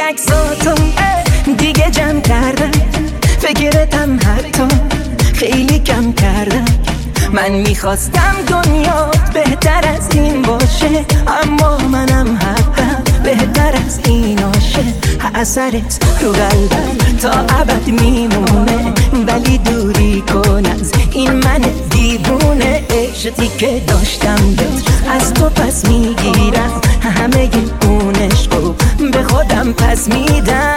عکساتو دیگه جمع کردم، فکرتم حتی خیلی کم کردم. من میخواستم دنیا بهتر از این باشه، اما منم حقم بهتر از این آشه. اثرت رو قلبم تا ابد میمونه، ولی دوری کن از این من دیوونه. عشقی که داشتم از تو پس میگیرم، همه اون عشقو به خودم پس میدم.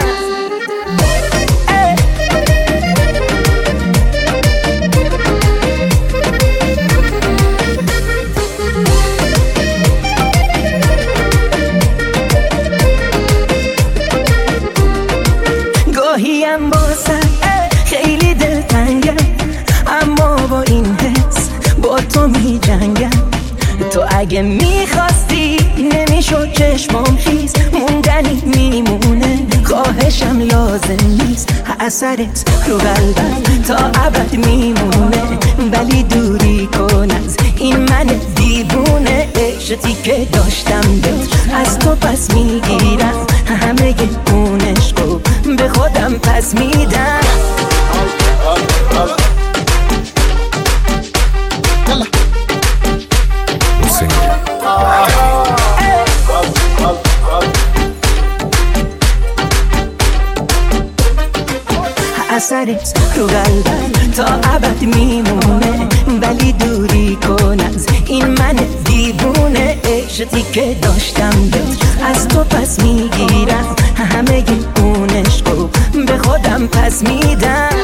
گاهیم بازم خیلی دلتنگم، اما با این حس با تو می جنگم. تو اگه میخواستی نمیشد چشمام خیز، موندنی میمونه، خواهشم لازم نیست. اثرت رو قلبم تا ابد میمونه، ولی دوری کن از این من دیوونه. عشقی که داشتم از تو پس میگیرم، همه اون عشقو به خودم پس میدم. اثرت رو قلبم تا ابد میمونه، ولی دوری کن از این من دیوونه. عشقی که داشتم از تو پس میگیرم، همه اون عشقو به خودم پس میدم.